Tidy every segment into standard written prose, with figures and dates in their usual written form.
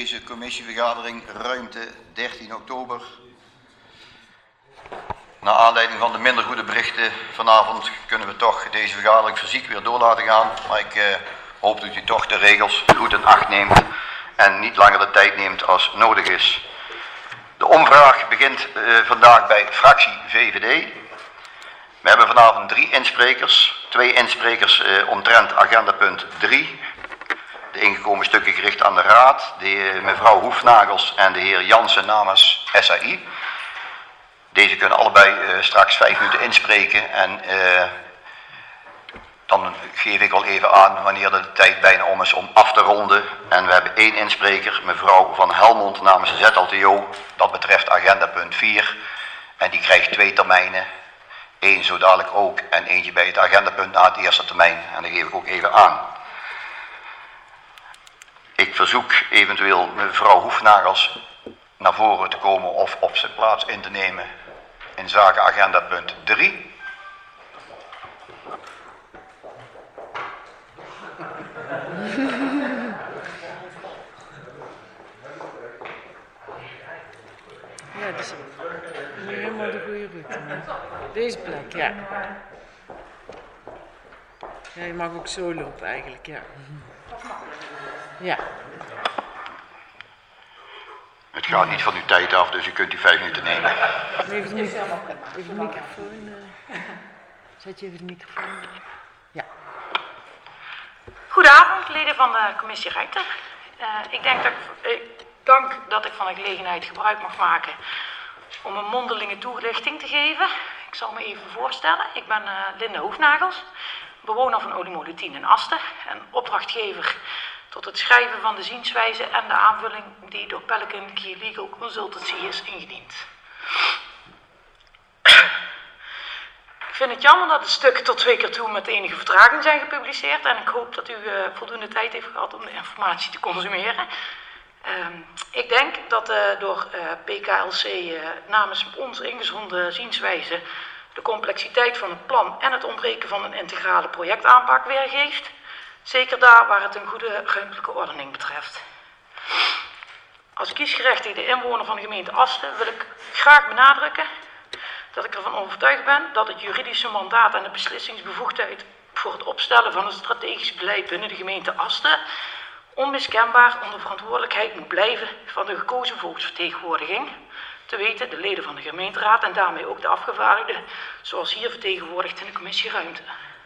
deze commissievergadering ruimte 13 oktober. Naar aanleiding van de minder goede berichten vanavond kunnen we toch deze vergadering fysiek weer door laten gaan. Maar ik hoop dat u toch de regels goed in acht neemt en niet langer de tijd neemt als nodig is. De omvraag begint vandaag bij fractie VVD. We hebben vanavond 3 insprekers. 2 insprekers omtrent agendapunt 3. De ingekomen stukken gericht aan de raad. De mevrouw Hoefnagels en de heer Jansen namens SAI. Deze kunnen allebei straks 5 minuten inspreken. En dan geef ik al even aan wanneer de tijd bijna om is om af te ronden. En we hebben 1 inspreker, mevrouw Van Helmond namens ZLTO. Dat betreft agendapunt 4. En die krijgt 2 termijnen. 1 zo dadelijk ook en eentje bij het agendapunt na het eerste termijn. En dat geef ik ook even aan. Ik verzoek eventueel mevrouw Hoefnagels naar voren te komen of op zijn plaats in te nemen in zaken agendapunt 3. Ja, dat is nu helemaal de goede route. Deze plek, ja. Ja, je mag ook zo lopen eigenlijk, ja. Ja. Het gaat niet van uw tijd af, dus u kunt die 5 minuten nemen. Even de microfoon. Zet je even de microfoon. Ja. Goedenavond, leden van de commissie Ruimte. Ik dank dat ik van de gelegenheid gebruik mag maken om een mondelinge toelichting te geven. Ik zal me even voorstellen. Ik ben Linda Hoefnagels, bewoner van Oliemolen 10 in Asten en opdrachtgever tot het schrijven van de zienswijze en de aanvulling die door Pelican Key Legal Consultancy is ingediend. Ik vind het jammer dat de stukken tot 2 keer toe met enige vertraging zijn gepubliceerd en ik hoop dat u voldoende tijd heeft gehad om de informatie te consumeren. Ik denk dat door PKLC namens ons ingezonden zienswijze de complexiteit van het plan en het ontbreken van een integrale projectaanpak weergeeft. Zeker daar waar het een goede ruimtelijke ordening betreft. Als kiesgerechtigde inwoner van de gemeente Asten wil ik graag benadrukken dat ik ervan overtuigd ben dat het juridische mandaat en de beslissingsbevoegdheid voor het opstellen van een strategisch beleid binnen de gemeente Asten onmiskenbaar onder verantwoordelijkheid moet blijven van de gekozen volksvertegenwoordiging, te weten de leden van de gemeenteraad en daarmee ook de afgevaardigden, zoals hier vertegenwoordigd in de commissie Ruimte.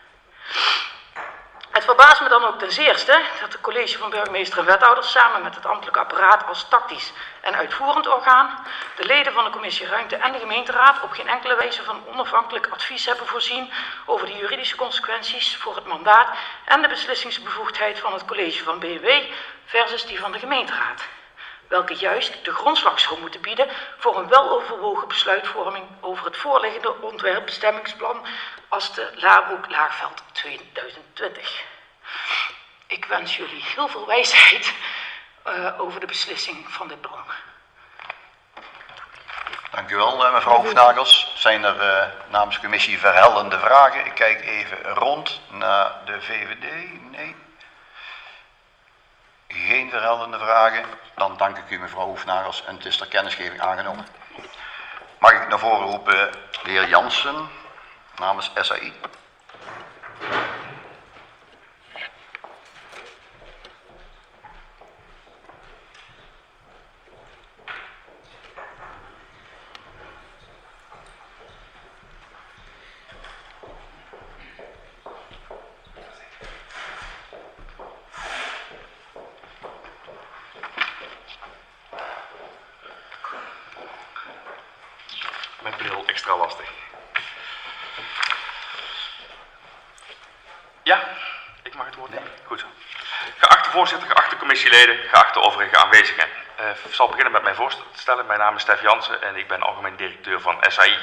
Het verbaast me dan ook ten zeerste dat het college van burgemeester en wethouders samen met het ambtelijk apparaat als tactisch en uitvoerend orgaan de leden van de commissie Ruimte en de gemeenteraad op geen enkele wijze van onafhankelijk advies hebben voorzien over de juridische consequenties voor het mandaat en de beslissingsbevoegdheid van het college van BNW versus die van de gemeenteraad, welke juist de grondslag zou moeten bieden voor een weloverwogen besluitvorming over het voorliggende ontwerpbestemmingsplan Asten-Laarbroek-Laagveld 2020. Ik wens jullie heel veel wijsheid over de beslissing van dit plan. Dank u wel, mevrouw Hoefnagels. Zijn er namens de commissie verhelderende vragen? Ik kijk even rond naar de VVD. Nee. Geen verhelderende vragen. Dan dank ik u, mevrouw Hoefnagels, en het is ter kennisgeving aangenomen. Mag ik naar voren roepen de heer Jansen namens SAI. Met bril extra lastig. Ja, ik mag het woord nemen. Goed zo. Geachte voorzitter, geachte commissieleden, geachte overige aanwezigen. Ik zal beginnen met mijn voorstellen. Mijn naam is Stef Jansen en ik ben algemeen directeur van SAI.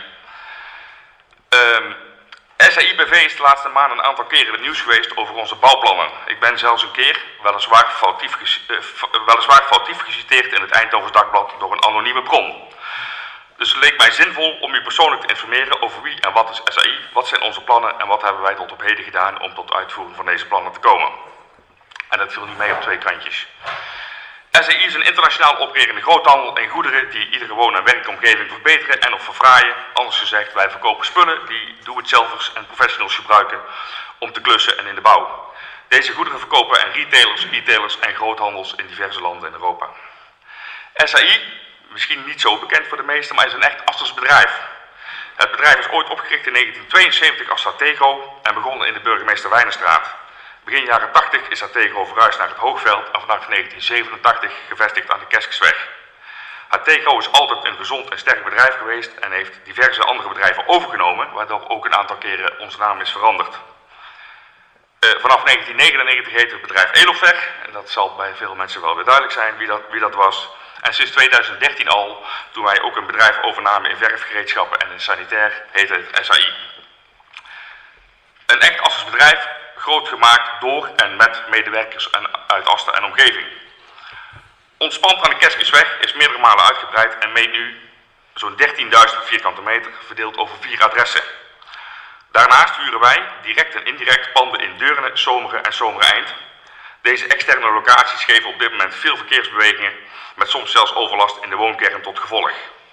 SAI BV is de laatste maanden een aantal keren in het nieuws geweest over onze bouwplannen. Ik ben zelfs een keer, weliswaar foutief geciteerd in het Eindhovens Dagblad door een anonieme bron. Dus het leek mij zinvol om u persoonlijk te informeren over wie en wat is SAI, wat zijn onze plannen en wat hebben wij tot op heden gedaan om tot uitvoering van deze plannen te komen. En dat viel nu mee op 2 kantjes. SAI is een internationaal opererende groothandel in goederen die iedere woon- en werkomgeving verbeteren en of verfraaien. Anders gezegd, wij verkopen spullen die doe-het-zelvers en professionals gebruiken om te klussen en in de bouw. Deze goederen verkopen aan retailers, e-tailers en groothandels in diverse landen in Europa. SAI, misschien niet zo bekend voor de meesten, maar is een echt Asters bedrijf. Het bedrijf is ooit opgericht in 1972 als Stratego en begon in de Burgemeester Wijnenstraat. Begin jaren 80 is Stratego verhuisd naar het Hoogveld en vanaf 1987 gevestigd aan de Keskensweg. Stratego is altijd een gezond en sterk bedrijf geweest en heeft diverse andere bedrijven overgenomen, waardoor ook een aantal keren onze naam is veranderd. Vanaf 1999 heette het bedrijf Elofer, en dat zal bij veel mensen wel weer duidelijk zijn wie dat was. En sinds 2013 al, toen wij ook een bedrijf overnamen in verfgereedschappen en in sanitair, heette het SAI. Een echt Asters bedrijf, groot gemaakt door en met medewerkers uit Asten en omgeving. Ons pand aan de Keskensweg is meerdere malen uitgebreid en meet nu zo'n 13.000 vierkante meter, verdeeld over 4 adressen. Daarnaast huren wij, direct en indirect, panden in Deurne, Zomeren en Zomereind. Deze externe locaties geven op dit moment veel verkeersbewegingen, met soms zelfs overlast in de woonkern tot gevolg.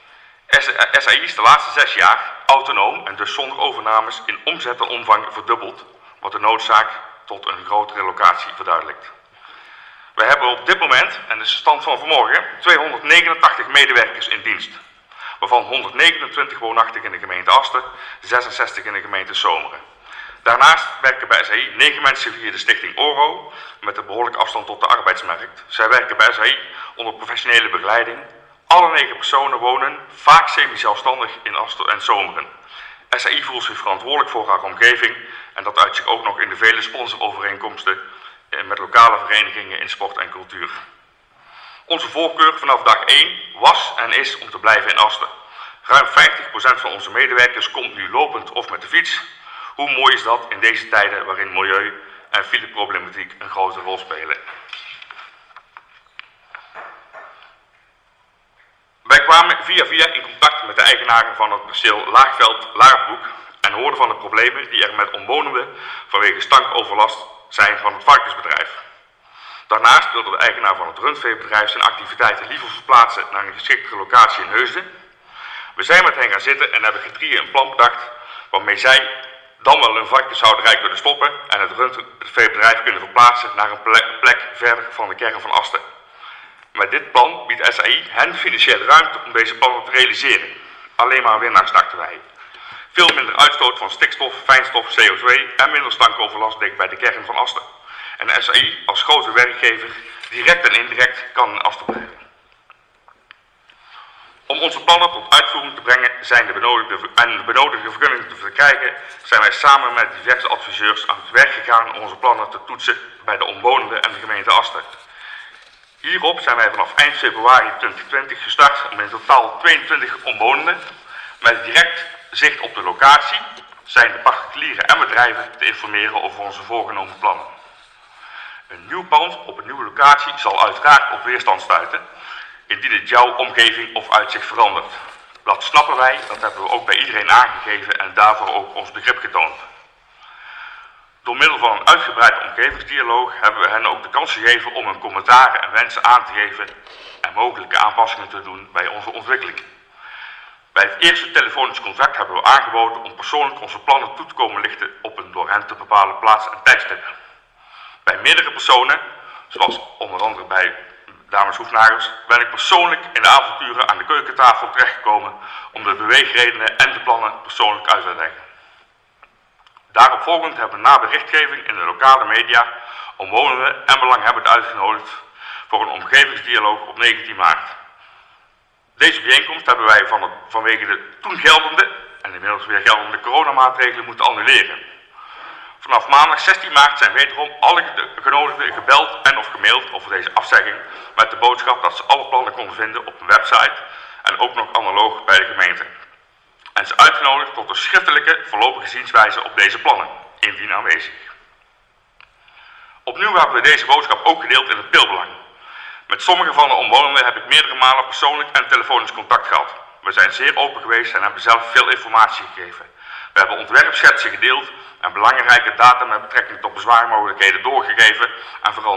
SAI is de laatste 6 jaar autonoom en dus zonder overnames in omzet en omvang verdubbeld, wat de noodzaak tot een grotere locatie verduidelijkt. We hebben op dit moment, en de stand van vanmorgen, 289 medewerkers in dienst, waarvan 129 woonachtig in de gemeente Asten, 66 in de gemeente Zomeren. Daarnaast werken bij SAI 9 mensen via de stichting ORO, met een behoorlijke afstand tot de arbeidsmarkt. Zij werken bij SAI onder professionele begeleiding. Alle 9 personen wonen, vaak semi-zelfstandig, in Asten en Zomeren. SAI voelt zich verantwoordelijk voor haar omgeving en dat uit zich ook nog in de vele sponsorovereenkomsten met lokale verenigingen in sport en cultuur. Onze voorkeur vanaf dag 1 was en is om te blijven in Asten. Ruim 50% van onze medewerkers komt nu lopend of met de fiets. Hoe mooi is dat in deze tijden waarin milieu en fileproblematiek een grote rol spelen. Wij kwamen via in contact met de eigenaren van het perceel Laagveld-Laarbroek en hoorden van de problemen die er met omwonenden vanwege stankoverlast zijn van het varkensbedrijf. Daarnaast wilde de eigenaar van het rundveebedrijf zijn activiteiten liever verplaatsen naar een geschiktere locatie in Heusden. We zijn met hen gaan zitten en hebben gedrieën een plan bedacht waarmee zij dan wel een varkenshouderij kunnen stoppen en het rundveebedrijf kunnen verplaatsen naar een plek verder van de kern van Asten. Met dit plan biedt SAI hen financiële ruimte om deze plannen te realiseren. Alleen maar winnaars dachten wij. Veel minder uitstoot van stikstof, fijnstof, CO2 en minder stankoverlast dicht bij de kern van Asten. En SAI als grote werkgever, direct en indirect, kan in Asten blijven. Om onze plannen tot uitvoering te brengen en de benodigde vergunningen te verkrijgen, zijn wij samen met diverse adviseurs aan het werk gegaan om onze plannen te toetsen bij de omwonenden en de gemeente Asten. Hierop zijn wij vanaf eind februari 2020 gestart met in totaal 22 omwonenden. Met direct zicht op de locatie zijn de particulieren en bedrijven te informeren over onze voorgenomen plannen. Een nieuw pand op een nieuwe locatie zal uiteraard op weerstand stuiten, indien het jouw omgeving of uitzicht verandert. Dat snappen wij, dat hebben we ook bij iedereen aangegeven en daarvoor ook ons begrip getoond. Door middel van een uitgebreide omgevingsdialoog hebben we hen ook de kans gegeven om hun commentaren en wensen aan te geven en mogelijke aanpassingen te doen bij onze ontwikkeling. Bij het eerste telefonisch contact hebben we aangeboden om persoonlijk onze plannen toe te komen lichten op een door hen te bepalen plaats en tijdstip. Bij meerdere personen, zoals onder andere bij dames Hoefnagels, ben ik persoonlijk in de avonturen aan de keukentafel terechtgekomen om de beweegredenen en de plannen persoonlijk uit te leggen. Daaropvolgend hebben we na berichtgeving in de lokale media omwonenden en belanghebbenden uitgenodigd voor een omgevingsdialoog op 19 maart. Deze bijeenkomst hebben wij vanwege de toen geldende en inmiddels weer geldende coronamaatregelen moeten annuleren. Vanaf maandag 16 maart zijn wederom alle genodigden gebeld en of gemaild over deze afzegging met de boodschap dat ze alle plannen konden vinden op een website en ook nog analoog bij de gemeente. En ze uitgenodigd tot een schriftelijke voorlopige zienswijze op deze plannen, indien aanwezig. Opnieuw hebben we deze boodschap ook gedeeld in het Pilbelang. Met sommige van de omwonenden heb ik meerdere malen persoonlijk en telefonisch contact gehad. We zijn zeer open geweest en hebben zelf veel informatie gegeven. We hebben ontwerpschetsen gedeeld en belangrijke data met betrekking tot bezwaarmogelijkheden doorgegeven en vooral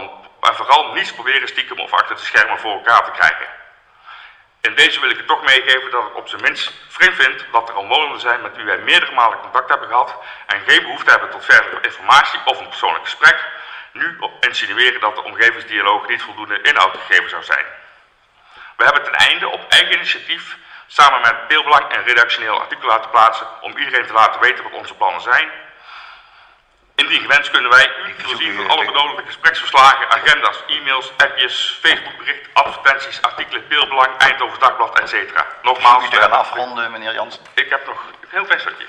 maar vooral niets proberen stiekem of achter de schermen voor elkaar te krijgen. In deze wil ik het toch meegeven dat ik op zijn minst vreemd vind dat er omwonenden zijn met wie wij meerdere malen contact hebben gehad en geen behoefte hebben tot verdere informatie of een persoonlijk gesprek, nu insinueren dat de omgevingsdialoog niet voldoende inhoud gegeven zou zijn. We hebben ten einde op eigen initiatief samen met Peelbelang een redactioneel artikel laten plaatsen om iedereen te laten weten wat onze plannen zijn. Indien gewenst kunnen wij u voorzien van alle benodigde gespreksverslagen, agenda's, e-mails, appjes, Facebookbericht, advertenties, artikelen, Peelbelang, Eindhoven Dagblad, etc. Nogmaals, U te gaan afronden, meneer Jansen. ik heb nog een heel klein stukje.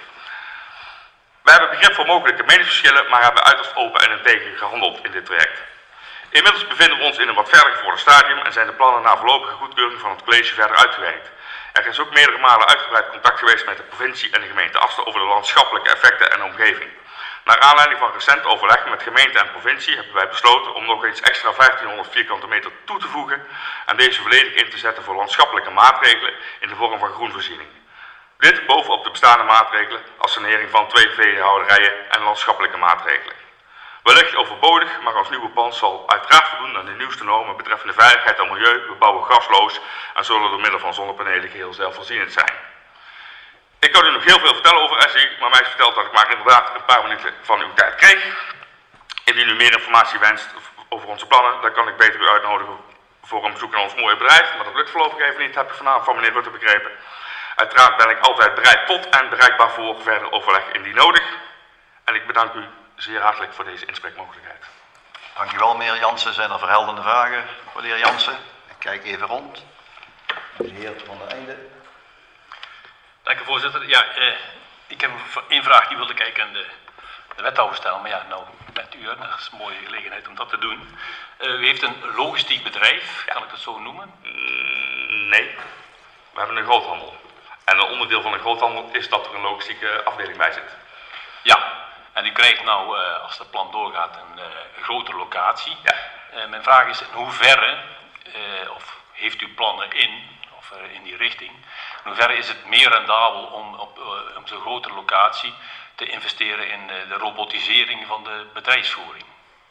We hebben begrip voor mogelijke meningsverschillen, maar hebben uiterst open en integer gehandeld in dit traject. Inmiddels bevinden we ons in een wat verder gevorderd stadium en zijn de plannen na voorlopige goedkeuring van het college verder uitgewerkt. Er is ook meerdere malen uitgebreid contact geweest met de provincie en de gemeente Asten over de landschappelijke effecten en de omgeving. Naar aanleiding van recent overleg met gemeente en provincie hebben wij besloten om nog eens extra 1500 vierkante meter toe te voegen en deze volledig in te zetten voor landschappelijke maatregelen in de vorm van groenvoorziening. Dit bovenop de bestaande maatregelen als sanering van 2 veehouderijen en landschappelijke maatregelen. Wellicht overbodig, maar ons nieuwe pand zal uiteraard voldoen aan de nieuwste normen betreffende veiligheid en milieu. We bouwen gasloos en zullen door middel van zonnepanelen geheel zelfvoorzienend zijn. Ik kan u nog heel veel vertellen over SI, maar mij is verteld dat ik maar inderdaad een paar minuten van uw tijd kreeg. Indien u meer informatie wenst over onze plannen, dan kan ik beter u uitnodigen voor een bezoek aan ons mooie bedrijf. Maar dat lukt voorlopig even niet, heb ik vanavond van meneer Rutte begrepen. Uiteraard ben ik altijd bereid tot en bereikbaar voor verder overleg indien nodig. En ik bedank u zeer hartelijk voor deze inspreekmogelijkheid. Dank u wel, meneer Jansen. Zijn er verhelderende vragen voor de heer Jansen? Ik kijk even rond. De heer van der Einde. Dank u, voorzitter. Ja, ik heb één vraag die wilde ik eigenlijk aan de wethouder stellen. Maar ja, nou met u, dat is een mooie gelegenheid om dat te doen. U heeft een logistiek bedrijf, kan ik het zo noemen? Nee, we hebben een groothandel. En een onderdeel van een groothandel is dat er een logistieke afdeling bij zit. Ja, en u krijgt nou, als dat plan doorgaat, een grotere locatie. Ja. Mijn vraag is in hoeverre, of heeft u plannen in die richting, in hoeverre is het meer rendabel om op zo'n grotere locatie te investeren in de robotisering van de bedrijfsvoering?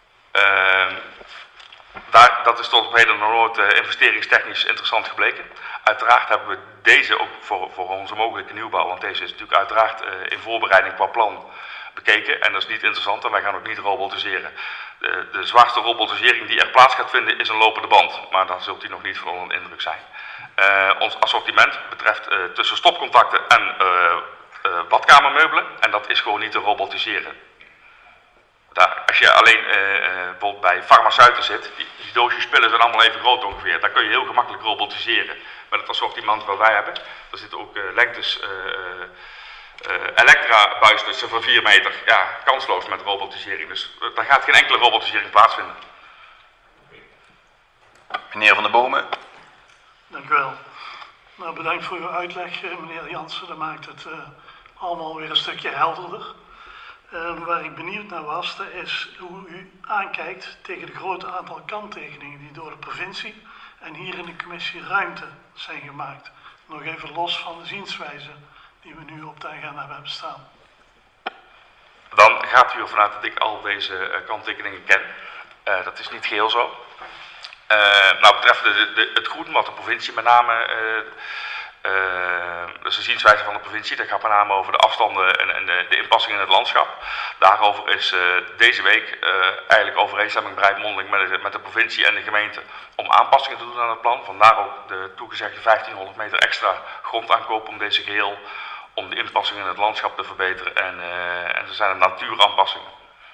Dat is tot op heden nog nooit investeringstechnisch interessant gebleken. Uiteraard hebben we deze ook voor onze mogelijke nieuwbouw, want deze is natuurlijk uiteraard in voorbereiding qua plan bekeken en dat is niet interessant en wij gaan ook niet robotiseren. De zwaarste robotisering die er plaats gaat vinden is een lopende band, maar daar zult u nog niet van onder de indruk zijn. Ons assortiment betreft tussen stopcontacten en badkamermeubelen en dat is gewoon niet te robotiseren. Als je alleen bijvoorbeeld bij farmaceuten zit, die doosjes pillen zijn allemaal even groot ongeveer. Dan kun je heel gemakkelijk robotiseren. Met het assortiment wat wij hebben, daar zitten ook lengtes elektra-buistussen van 4 meter. Ja, kansloos met robotisering. Dus daar gaat geen enkele robotisering plaatsvinden. Meneer Van der Bomen. Dank u wel. Nou, bedankt voor uw uitleg, meneer Jansen. Dat maakt het allemaal weer een stukje helderder. Waar ik benieuwd naar was, dat is hoe u aankijkt tegen de grote aantal kanttekeningen die door de provincie en hier in de commissie ruimte zijn gemaakt. Nog even los van de zienswijze die we nu op de agenda hebben staan. Dan gaat u ervan uit dat ik al deze kanttekeningen ken. Dat is niet geheel zo. Nou, betreffende het groen wat de provincie met name, dus de zienswijze van de provincie, dat gaat met name over de afstanden en de inpassing in het landschap. Daarover is deze week eigenlijk overeenstemming bereikt mondeling met de provincie en de gemeente om aanpassingen te doen aan het plan. Vandaar ook de toegezegde 1500 meter extra grondaankoop om deze geheel, om de inpassing in het landschap te verbeteren en er zijn er natuuraanpassingen.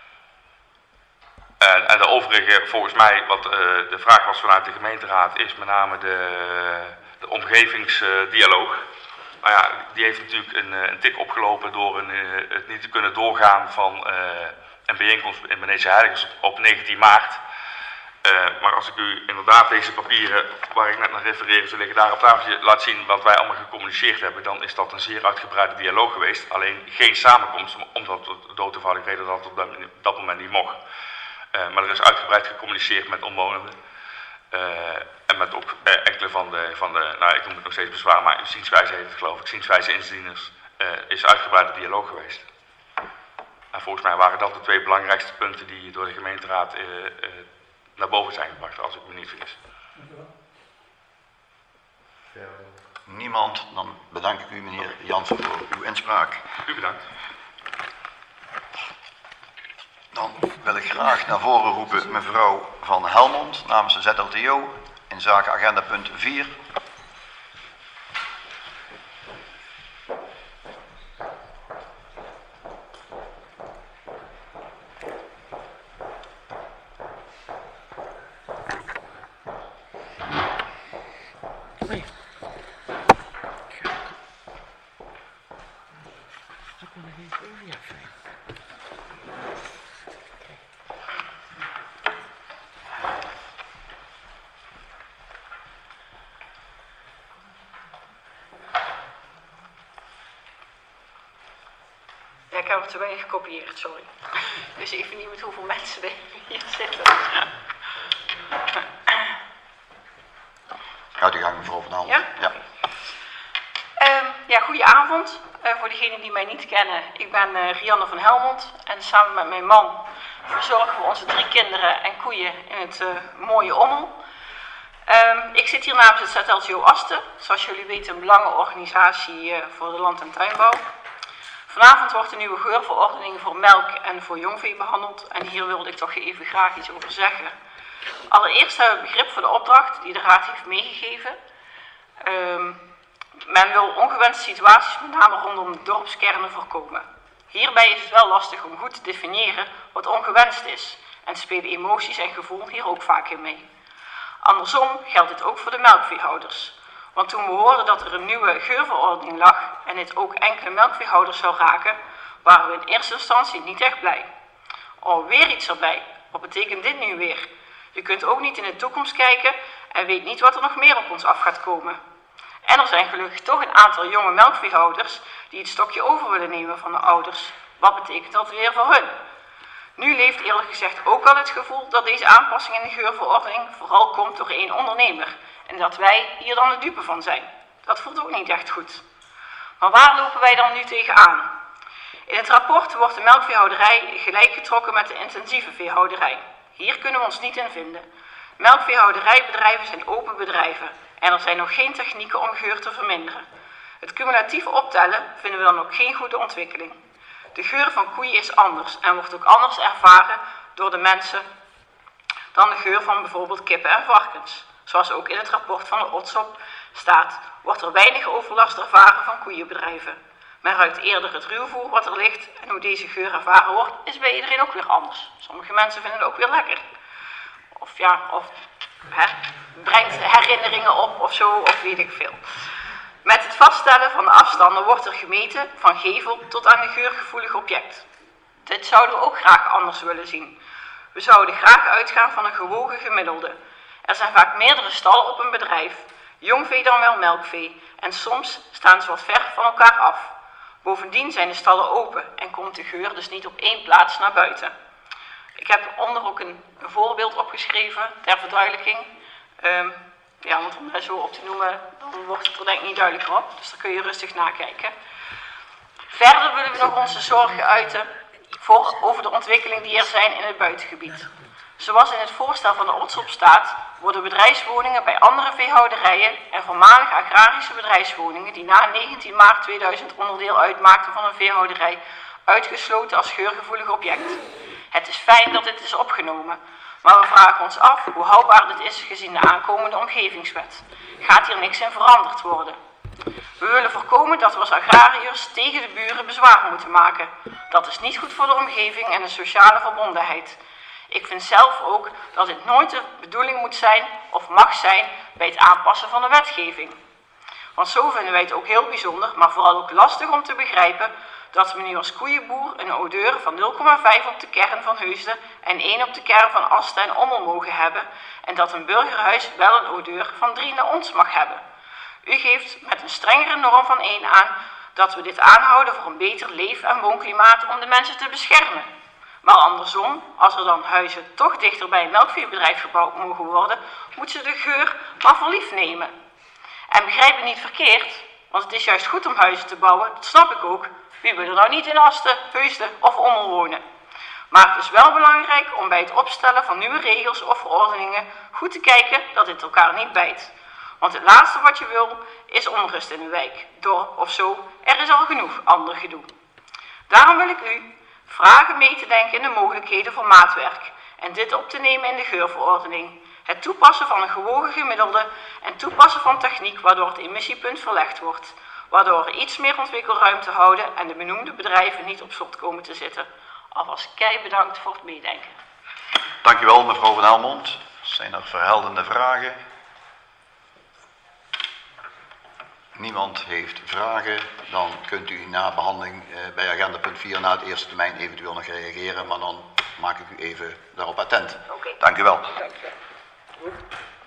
En de overige, volgens mij, wat de vraag was vanuit de gemeenteraad, is met name de omgevingsdialoog. Nou ja, die heeft natuurlijk een tik opgelopen door het niet te kunnen doorgaan van een bijeenkomst in Benedense Heiligers op 19 maart. Maar als ik u inderdaad deze papieren, waar ik net naar refereerde, zo liggen daar op tafeltje, laat zien wat wij allemaal gecommuniceerd hebben, dan is dat een zeer uitgebreide dialoog geweest. Alleen geen samenkomst, omdat de dood eenvoudig reden dat het op dat moment niet mocht. Maar er is uitgebreid gecommuniceerd met omwonenden. En met ook enkele van de, nou ik noem het nog steeds bezwaar, maar zienswijze heet het geloof ik, zienswijze indieners, is uitgebreide dialoog geweest. En volgens mij waren dat de 2 belangrijkste punten die door de gemeenteraad naar boven zijn gebracht, als ik me niet vergis. Niemand, dan bedank ik u meneer Jansen voor uw inspraak. U bedankt. Dan wil ik graag naar voren roepen mevrouw Van Helmond namens de ZLTO in zaken agenda punt 4. Nee. Dat kon ik niet over. Ja, fijn. Ja, ik heb er te weinig gekopieerd, sorry. Dus even niet met hoeveel mensen er hier zitten. Gaat u gang mevrouw Van Helmond. Ja? Ja, goedenavond. Voor degenen die mij niet kennen, ik ben Rianne van Helmond en samen met mijn man verzorgen we onze 3 kinderen en koeien in het mooie Ommel. Ik zit hier namens het ZLTO Asten, zoals jullie weten een belangenorganisatie voor de land- en tuinbouw. Vanavond wordt de nieuwe geurverordening voor melk en voor jongvee behandeld en hier wilde ik toch even graag iets over zeggen. Allereerst hebben we begrip voor de opdracht die de Raad heeft meegegeven. Men wil ongewenste situaties met name rondom de dorpskernen voorkomen. Hierbij is het wel lastig om goed te definiëren wat ongewenst is en spelen emoties en gevoel hier ook vaak in mee. Andersom geldt dit ook voor de melkveehouders. Want toen we hoorden dat er een nieuwe geurverordening lag en dit ook enkele melkveehouders zou raken, waren we in eerste instantie niet echt blij. Alweer iets erbij. Wat betekent dit nu weer? Je kunt ook niet in de toekomst kijken en weet niet wat er nog meer op ons af gaat komen. En er zijn gelukkig toch een aantal jonge melkveehouders die het stokje over willen nemen van de ouders. Wat betekent dat weer voor hun? Nu leeft eerlijk gezegd ook al het gevoel dat deze aanpassing in de geurverordening vooral komt door 1 ondernemer. En dat wij hier dan de dupe van zijn. Dat voelt ook niet echt goed. Maar waar lopen wij dan nu tegenaan? In het rapport wordt de melkveehouderij gelijkgetrokken met de intensieve veehouderij. Hier kunnen we ons niet in vinden. Melkveehouderijbedrijven zijn open bedrijven en er zijn nog geen technieken om geur te verminderen. Het cumulatief optellen vinden we dan ook geen goede ontwikkeling. De geur van koeien is anders en wordt ook anders ervaren door de mensen dan de geur van bijvoorbeeld kippen en varkens. Zoals ook in het rapport van de OTSOP staat, wordt er weinig overlast ervaren van koeienbedrijven. Men ruikt eerder het ruwvoer wat er ligt en hoe deze geur ervaren wordt is bij iedereen ook weer anders. Sommige mensen vinden het ook weer lekker. Brengt herinneringen op of zo, of weet ik veel. Met het vaststellen van de afstanden wordt er gemeten van gevel tot aan de geurgevoelig object. Dit zouden we ook graag anders willen zien. We zouden graag uitgaan van een gewogen gemiddelde. Er zijn vaak meerdere stallen op een bedrijf, jongvee dan wel melkvee, en soms staan ze wat ver van elkaar af. Bovendien zijn de stallen open en komt de geur dus niet op 1 plaats naar buiten. Ik heb onder ook een voorbeeld opgeschreven ter verduidelijking. Want om dat zo op te noemen, dan wordt het er denk ik niet duidelijker op. Dus daar kun je rustig nakijken. Verder willen we nog onze zorgen uiten over de ontwikkeling die er zijn in het buitengebied. Zoals in het voorstel van de OTSOP staat, worden bedrijfswoningen bij andere veehouderijen en voormalig agrarische bedrijfswoningen die na 19 maart 2000 onderdeel uitmaakten van een veehouderij uitgesloten als geurgevoelig object. Het is fijn dat dit is opgenomen, maar we vragen ons af hoe houdbaar dit is gezien de aankomende omgevingswet. Gaat hier niks in veranderd worden? We willen voorkomen dat we als agrariërs tegen de buren bezwaar moeten maken. Dat is niet goed voor de omgeving en de sociale verbondenheid. Ik vind zelf ook dat dit nooit de bedoeling moet zijn of mag zijn bij het aanpassen van de wetgeving. Want zo vinden wij het ook heel bijzonder, maar vooral ook lastig om te begrijpen dat we nu als koeienboer een odeur van 0,5 op de kern van Heusden en 1 op de kern van Asten en Ommel mogen hebben en dat een burgerhuis wel een odeur van 3 naar ons mag hebben. U geeft met een strengere norm van 1 aan dat we dit aanhouden voor een beter leef- en woonklimaat om de mensen te beschermen. Maar andersom, als er dan huizen toch dichter bij een melkveebedrijf gebouwd mogen worden, moeten ze de geur maar voor lief nemen. En begrijp me niet verkeerd, want het is juist goed om huizen te bouwen, dat snap ik ook. Wie wil er nou niet in Asten, Heusden of Ommel wonen? Maar het is wel belangrijk om bij het opstellen van nieuwe regels of verordeningen goed te kijken dat dit elkaar niet bijt. Want het laatste wat je wil is onrust in de wijk, dorp of zo. Er is al genoeg ander gedoe. Daarom wil ik u vragen mee te denken in de mogelijkheden voor maatwerk en dit op te nemen in de geurverordening. Het toepassen van een gewogen gemiddelde en toepassen van techniek waardoor het emissiepunt verlegd wordt. Waardoor we iets meer ontwikkelruimte houden en de benoemde bedrijven niet op slot komen te zitten. Alvast bedankt voor het meedenken. Dankjewel mevrouw Van Helmond. Zijn er verheldende vragen? Niemand heeft vragen. Dan kunt u na behandeling bij agenda punt 4 na het eerste termijn eventueel nog reageren. Maar dan maak ik u even daarop attent. Oké. Dank u wel. Dank u wel.